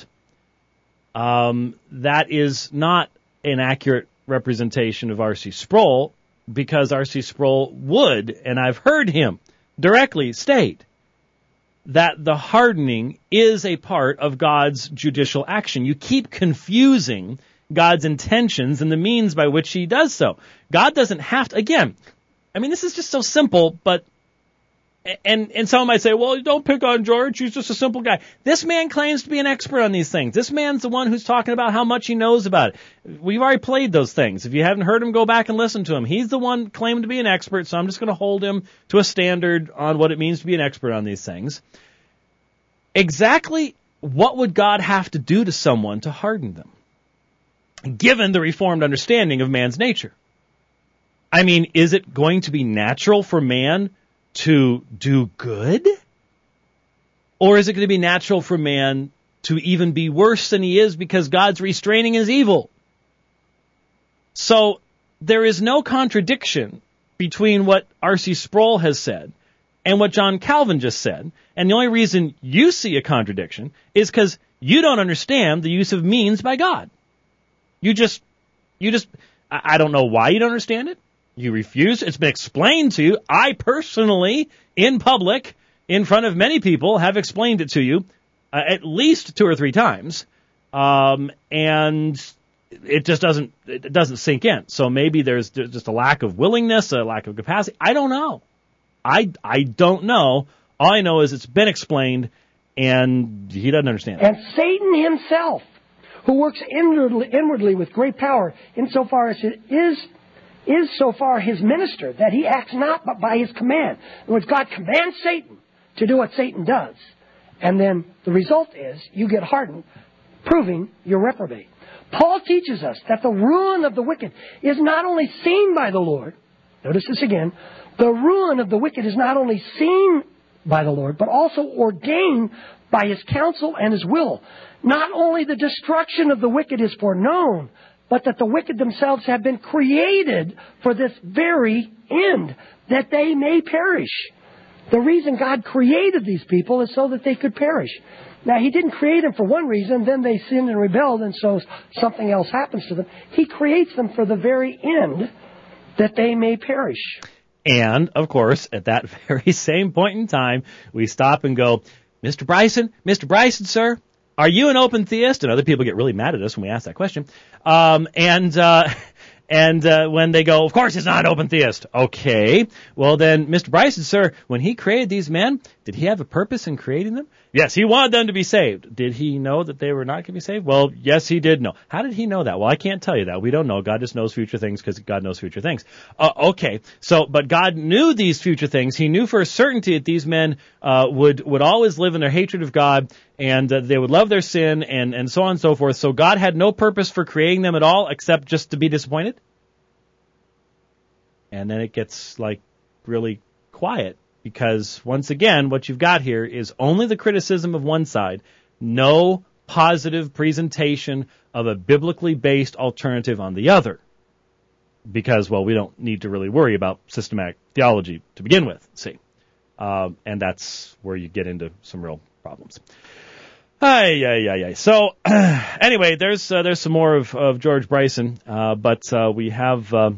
That is not an accurate representation of R.C. Sproul, because R.C. Sproul would, and I've heard him directly state, that the hardening is a part of God's judicial action. You keep confusing God's intentions and the means by which He does so. God doesn't have to, again, this is just so simple, but, and someone might say, well, don't pick on George, he's just a simple guy. This man claims to be an expert on these things. This man's the one who's talking about how much he knows about it. We've already played those things. If you haven't heard him, go back and listen to him. He's the one claimed to be an expert, so I'm just going to hold him to a standard on what it means to be an expert on these things. Exactly what would God have to do to someone to harden them, given the Reformed understanding of man's nature? Is it going to be natural for man to do good? Or is it going to be natural for man to even be worse than he is because God's restraining his evil? So there is no contradiction between what R.C. Sproul has said and what John Calvin just said. And the only reason you see a contradiction is because you don't understand the use of means by God. I don't know why you don't understand it. You refuse. It's been explained to you. I personally, in public, in front of many people, have explained it to you at least 2 or 3 times. And it just doesn't sink in. So maybe there's just a lack of willingness, a lack of capacity. I don't know. I don't know. All I know is it's been explained, and he doesn't understand it. And Satan himself, who works inwardly with great power, insofar as it is so far His minister, that He acts not but by His command. In other words, God commands Satan to do what Satan does. And then the result is you get hardened, proving you're reprobate. Paul teaches us that the ruin of the wicked is not only seen by the Lord. Notice this again. The ruin of the wicked is not only seen by the Lord, but also ordained by His counsel and His will. Not only the destruction of the wicked is foreknown, but that the wicked themselves have been created for this very end, that they may perish. The reason God created these people is so that they could perish. Now, He didn't create them for one reason, then they sinned and rebelled, and so something else happens to them. He creates them for the very end, that they may perish. And, of course, at that very same point in time, we stop and go, Mr. Bryson, sir, are you an open theist? And other people get really mad at us when we ask that question. And when they go, of course he's not an open theist. Okay. Well then, Mr. Bryson, sir, when He created these men, did He have a purpose in creating them? Yes, He wanted them to be saved. Did He know that they were not going to be saved? Well, yes, He did know. How did He know that? Well, I can't tell you that. We don't know. God just knows future things because God knows future things. Okay. So, but God knew these future things. He knew for a certainty that these men would always live in their hatred of God, and they would love their sin, and so on and so forth. So God had no purpose for creating them at all except just to be disappointed. And then it gets really quiet, because once again, what you've got here is only the criticism of one side, no positive presentation of a biblically based alternative on the other. Because, well, we don't need to really worry about systematic theology to begin with, see. and that's where you get into some real problems. So anyway, there's some more of George Bryson, but we have a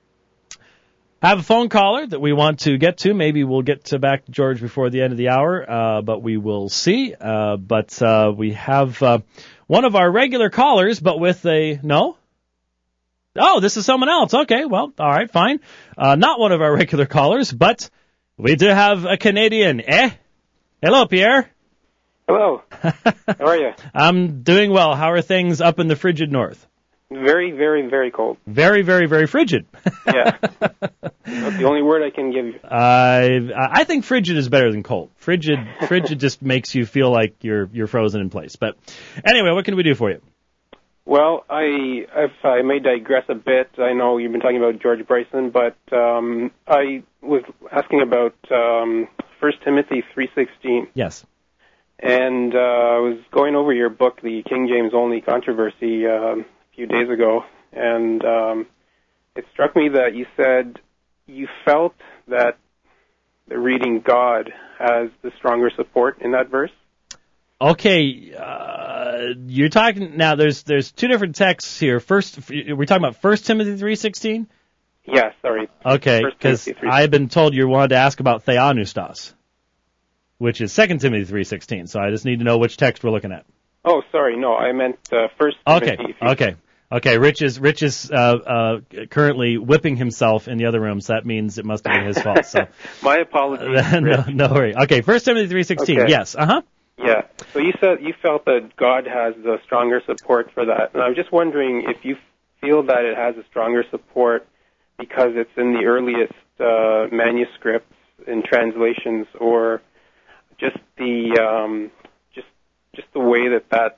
phone caller that we want to get to. Maybe we'll get back to George before the end of the hour, but we will see. But we have one of our regular callers, but with a no. Oh, this is someone else. Okay, well, all right, fine. Not one of our regular callers, but we do have a Canadian. Hello, Pierre. Hello. How are you? I'm doing well. How are things up in the frigid north? Very, very, very cold. Very, very, very frigid. Yeah. That's the only word I can give you. I think frigid is better than cold. Frigid just makes you feel like you're frozen in place. But anyway, what can we do for you? Well, if I may digress a bit, I know you've been talking about George Bryson, but I was asking about 1 Timothy 3:16. Yes. And I was going over your book, The King James Only Controversy, a few days ago, and it struck me that you said you felt that the reading God has the stronger support in that verse. Okay, you're talking now. There's two different texts here. First, we're talking about 1 Timothy 3:16. Yeah, sorry. Okay, because I've been told you wanted to ask about theopneustos, which is 2 Timothy 3:16. So I just need to know which text we're looking at. Oh, sorry, no, I meant 1 Timothy. Okay. Rich is currently whipping himself in the other room, so that means it must have been his fault. So my apologies. no worry. Okay, 1 Timothy 3:16. Okay. Yes. Yeah. So you said you felt that God has the stronger support for that, and I'm just wondering if you feel that it has a stronger support because it's in the earliest manuscripts in translations, or just the just the way that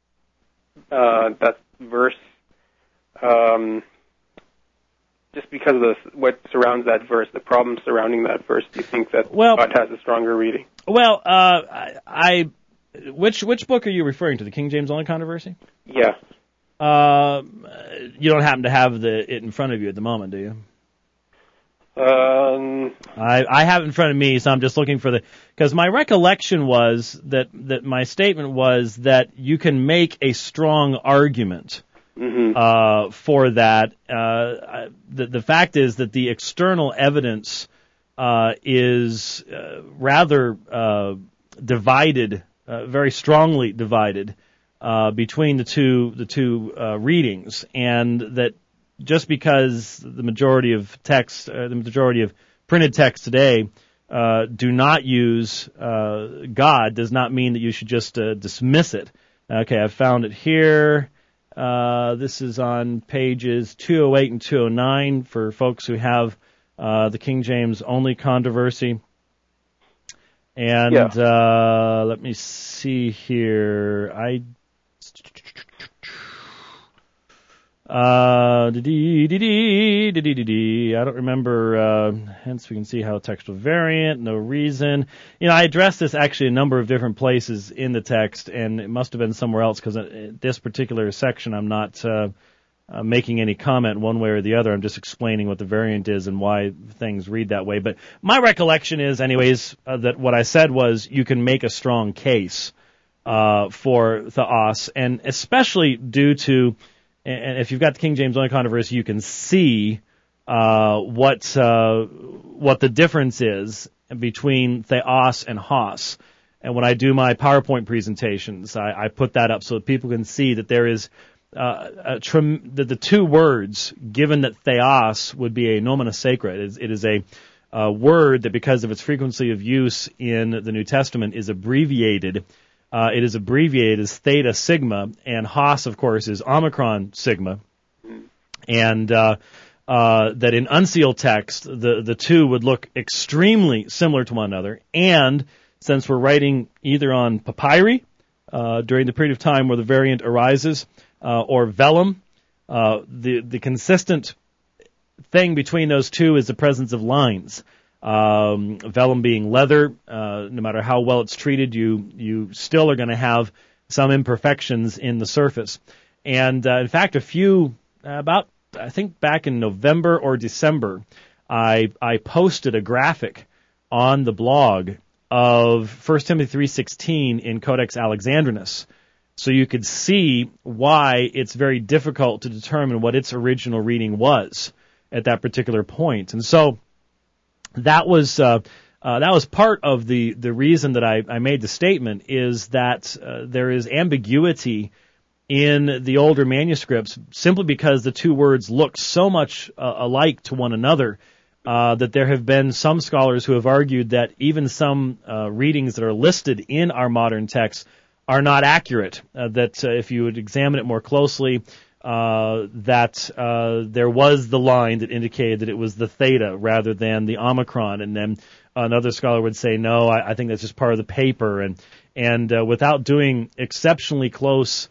verse, just because of what surrounds that verse, the problem surrounding that verse, do you think that God has a stronger reading? Well, which book are you referring to? The King James Only Controversy? Yeah. You don't happen to have it in front of you at the moment, do you? I have it in front of me, so I'm just looking for because my recollection was that my statement was that you can make a strong argument for that. The fact is that the external evidence is rather divided, very strongly divided between the two readings, and that just because the majority of text, the majority of printed text today do not use God, does not mean that you should just dismiss it. Okay, I've found it here. This is on pages 208 and 209 for folks who have the King James Only Controversy. And let me see here. I don't remember, hence we can see how textual variant, no reason. I addressed this actually a number of different places in the text, and it must have been somewhere else, because in this particular section I'm not making any comment one way or the other. I'm just explaining what the variant is and why things read that way. But my recollection is, anyways, that what I said was you can make a strong case for theos, and especially due to, and if you've got the King James Only Controversy, you can see what the difference is between theos and hos. And when I do my PowerPoint presentations, I put that up so that people can see that there is the two words, given that theos would be a nomina sacra. It is a word that, because of its frequency of use in the New Testament, is abbreviated. It is abbreviated as theta sigma, and hos, of course, is omicron sigma. And that in unsealed text, the two would look extremely similar to one another. And since we're writing either on papyri during the period of time where the variant arises, or vellum, the consistent thing between those two is the presence of lines. Vellum being leather, no matter how well it's treated, you still are going to have some imperfections in the surface. And in fact, I think back in November or December, I posted a graphic on the blog of 1 Timothy 3:16 in Codex Alexandrinus. So you could see why it's very difficult to determine what its original reading was at that particular point. And so that was part of the reason that I made the statement, is that there is ambiguity in the older manuscripts simply because the two words look so much alike to one another that there have been some scholars who have argued that even some readings that are listed in our modern texts are not accurate, that if you would examine it more closely, that there was the line that indicated that it was the theta rather than the omicron, and then another scholar would say, no, I think that's just part of the paper, and without doing exceptionally close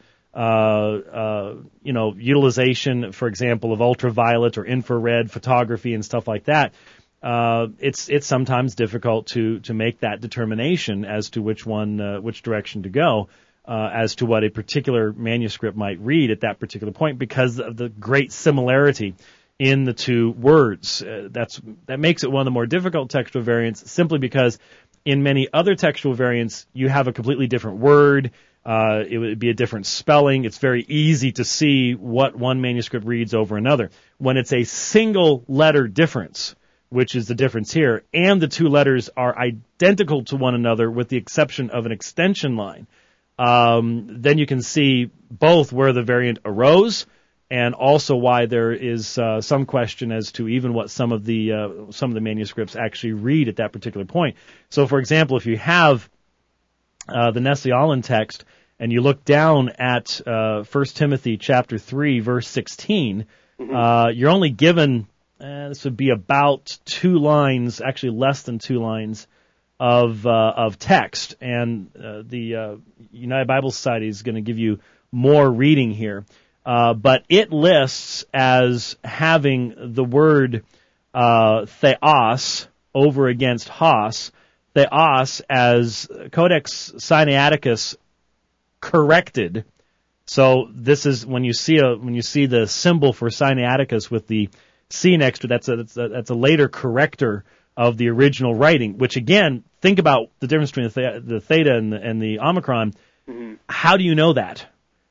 utilization, for example, of ultraviolet or infrared photography and stuff like that, it's sometimes difficult to make that determination as to which direction to go, as to what a particular manuscript might read at that particular point, because of the great similarity in the two words. That makes it one of the more difficult textual variants, simply because in many other textual variants you have a completely different word. It would be a different spelling. It's very easy to see what one manuscript reads over another. When it's a single letter difference, which is the difference here, and the two letters are identical to one another with the exception of an extension line, then you can see both where the variant arose and also why there is some question as to even what some of the manuscripts actually read at that particular point. So, for example, if you have the Nestle-Aland text and you look down at 1 Timothy chapter 3, verse 16, you're only given, this would be about 2 lines, actually less than 2 lines of text, and the United Bible Society is going to give you more reading here. But it lists as having the word theos over against hos, theos as Codex Sinaiticus corrected. So this is when you see the symbol for Sinaiticus with the C next to it, that's a later corrector of the original writing, which again, think about the difference between the theta and the omicron. Mm-hmm. How do you know that?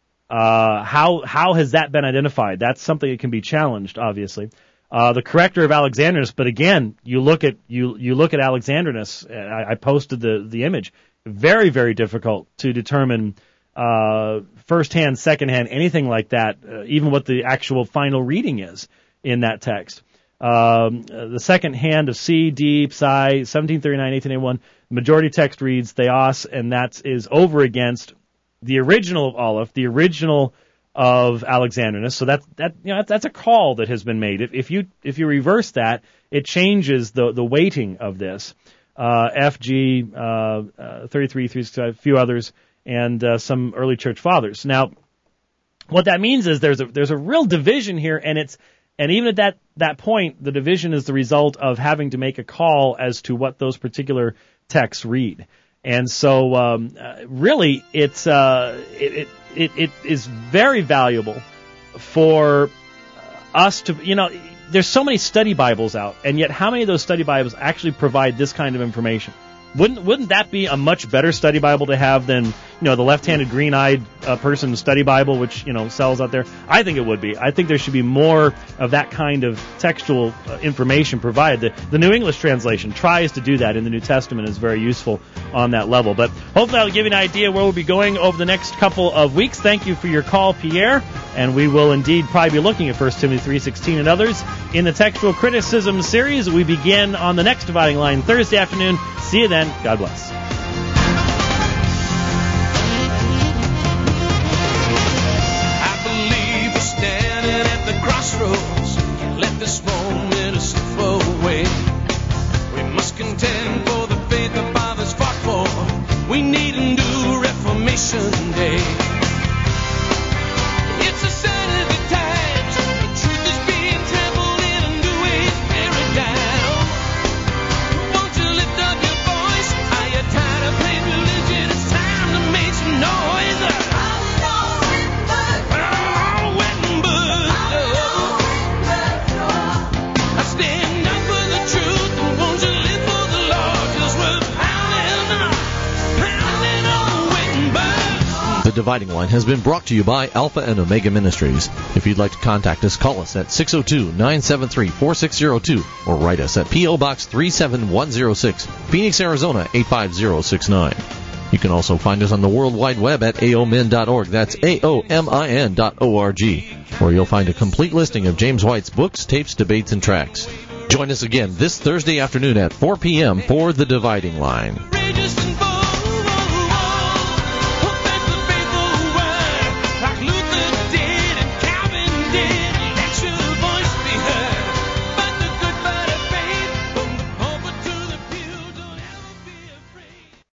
How has that been identified? That's something that can be challenged, obviously. The corrector of Alexandrinus, but again, you look at Alexandrinus. I posted the image. Very, very difficult to determine first-hand, second-hand, anything like that, even what the actual final reading is in that text. The second hand of C, D, Psi, 1739, 1881, the majority text reads Theos, and that is over against the original of Aleph, the original of Alexandrinus. So that's a call that has been made. If you reverse that, it changes the weighting of this. FG 33, 365, a few others, and some early church fathers. Now, what that means is there's a real division here, and even at that point, the division is the result of having to make a call as to what those particular texts read. And so, really, it is very valuable for us to, there's so many study Bibles out, and yet how many of those study Bibles actually provide this kind of information? Wouldn't that be a much better study Bible to have than, the left-handed green-eyed person study Bible, which, sells out there? I think it would be. I think there should be more of that kind of textual information provided. The New English translation tries to do that in the New Testament, is very useful on that level. But hopefully that'll give you an idea where we'll be going over the next couple of weeks. Thank you for your call, Pierre. And we will indeed probably be looking at 1 Timothy 3:16 and others in the Textual Criticism series. We begin on the next Dividing Line Thursday afternoon. See you then. God bless. I believe we're standing at the crossroads. Can't let this moment slip away. We must contend for the faith the fathers fought for. We need a new Reformation Day. It's a sign of the times. The truth is being trampled in a new age paradigm. Won't you lift up your voice? Are you tired of playing religion? It's time to make some noise. I stand up for the truth, and won't you live for the Lord? The Dividing Line has been brought to you by Alpha and Omega Ministries. If you'd like to contact us, call us at 602-973-4602 or write us at P.O. Box 37106, Phoenix, Arizona 85069. You can also find us on the World Wide Web at aomin.org. That's aomin.org, where you'll find a complete listing of James White's books, tapes, debates, and tracks. Join us again this Thursday afternoon at 4 p.m. for The Dividing Line.